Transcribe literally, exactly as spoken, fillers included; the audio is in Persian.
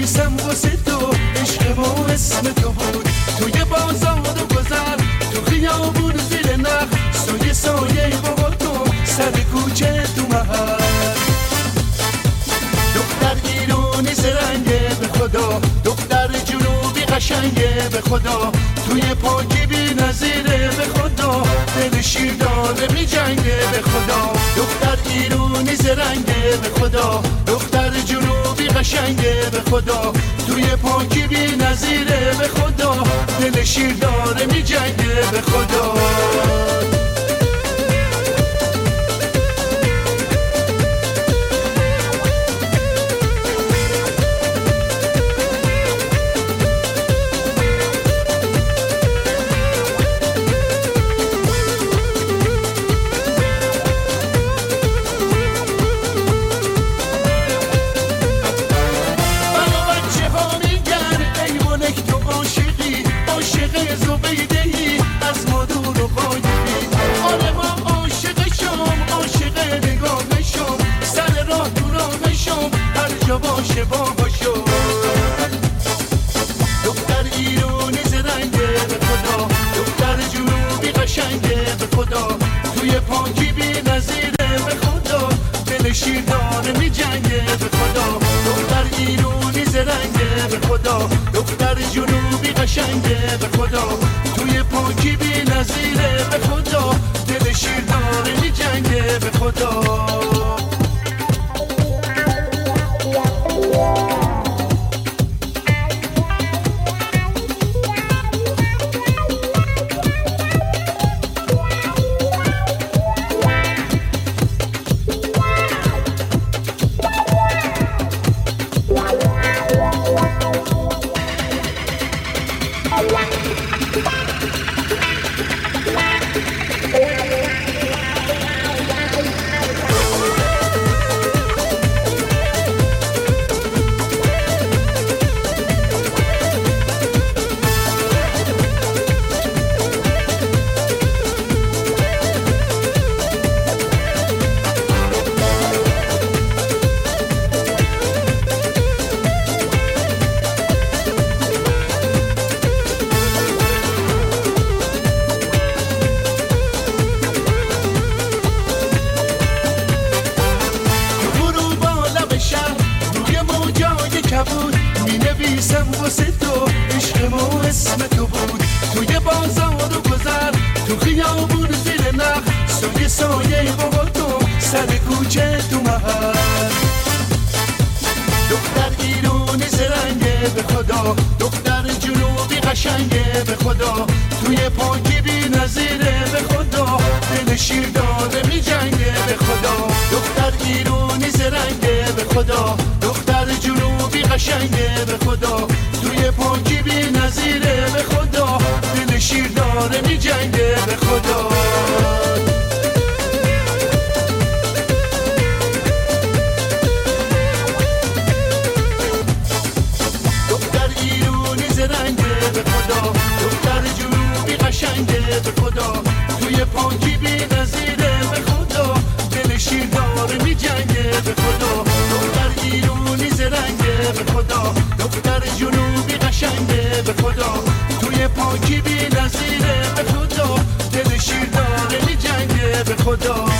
نویسم واسه تو، عشق ما اسم تو بود. توی بازار و گذر، تو خیابون زیر نخ، سایه سایه بابا تو، سر کوچه تو محل. دختر ایرانی زرنگه به خدا، دختر جنوبی قشنگه به خدا، توی پاکی بی نظیره به خدا، دل شیر داره می جنگه به خدا. دختر ایرانی زرنگه به خدا، دختر جنوبی قشنگه به خدا، توی پاکی بی نظیره به خدا، دل شیر داره می جنگه به خدا. باشه باهاشو دختر ایرانی زرنگه به خدا، دختر جنوبی قشنگه به خدا، توی پاکی بی نظیره به خدا، دل شیر داره می جنگه به خدا. دختر ایرانی زرنگه به خدا، دختر جنوبی قشنگه به خدا، توی پاکی بی نظیره به خدا، دل شیر داره می جنگه به خدا. می نویسم واسه تو، عشق ما اسم تو بود. توی بازار و گذر، تو خیابون زیر نخ، سایه سایه بابا تو، سر کوچه تو محل. دختر ایرانی زرنگه به خدا، دختر جنوبی قشنگه به خدا، توی پاکی بی نظیره به خدا، دل شیر داره می جنگه به خدا. دختر ایرانی زرنگه به خدا، دختر جنوبی قشنگه به خدا، توی پاکی بی نظیره به خدا، دل شیر داره می جنگه به خدا. دختر ایرانی زرنگه به خدا، دختر جنوبی قشنگه به خدا، توی پاکی بی نظیره به خدا، دل شیر داره می جنگه به خدا. دختر ایرانی زرنگه به خدا، دختر جنوبی قشنگه به خدا، توی پاکی بی نظیره به خدا، دل شیر داره می جنگه به خدا.